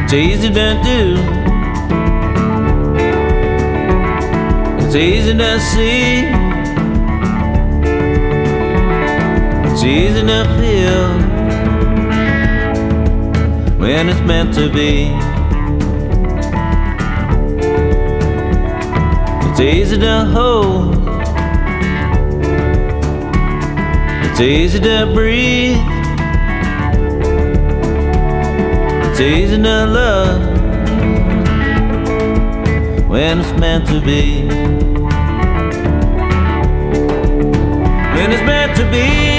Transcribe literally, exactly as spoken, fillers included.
It's easy to do. It's easy to see. It's easy to feel when it's meant to be. It's easy to hold. It's easy to breathe. It's easy to love when it's meant to be. When it's meant to be.